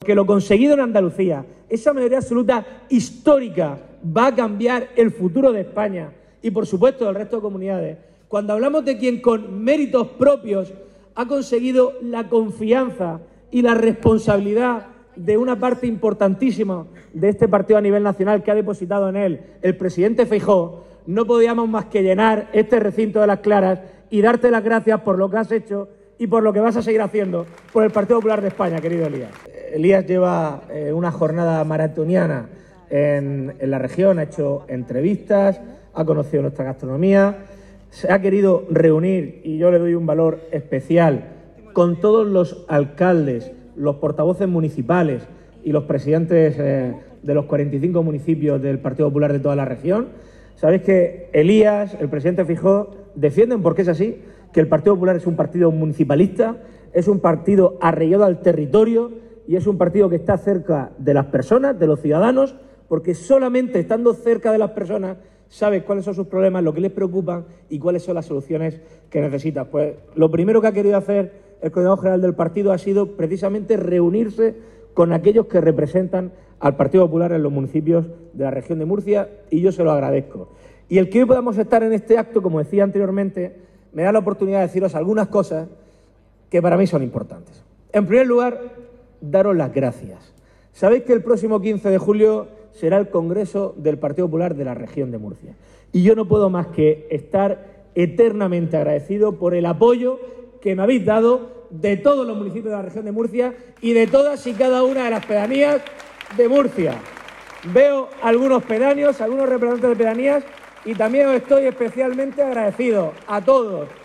porque lo conseguido en Andalucía, esa mayoría absoluta histórica, va a cambiar el futuro de España y, por supuesto, del resto de comunidades. Cuando hablamos de quien con méritos propios ha conseguido la confianza y la responsabilidad de una parte importantísima de este partido a nivel nacional que ha depositado en él el presidente Feijóo, no podíamos más que llenar este recinto de Las Claras y darte las gracias por lo que has hecho y por lo que vas a seguir haciendo por el Partido Popular de España, querido Elías. Elías lleva una jornada maratoniana en la región, ha hecho entrevistas, ha conocido nuestra gastronomía, se ha querido reunir, y yo le doy un valor especial, con todos los alcaldes, los portavoces municipales y los presidentes de los 45 municipios del Partido Popular de toda la región. Sabéis que Elías, el presidente Feijóo, defienden, porque es así, que el Partido Popular es un partido municipalista, es un partido arraigado al territorio y es un partido que está cerca de las personas, de los ciudadanos, porque solamente estando cerca de las personas sabes cuáles son sus problemas, lo que les preocupa y cuáles son las soluciones que necesitan. Pues lo primero que ha querido hacer el coordinador general del partido ha sido precisamente reunirse con aquellos que representan al Partido Popular en los municipios de la región de Murcia, y yo se lo agradezco. Y el que hoy podamos estar en este acto, como decía anteriormente, me da la oportunidad de deciros algunas cosas que para mí son importantes. En primer lugar, daros las gracias. Sabéis que el próximo 15 de julio será el Congreso del Partido Popular de la región de Murcia. Y yo no puedo más que estar eternamente agradecido por el apoyo que me habéis dado de todos los municipios de la región de Murcia y de todas y cada una de las pedanías de Murcia. Veo algunos pedáneos, algunos representantes de pedanías, y también os estoy especialmente agradecido a todos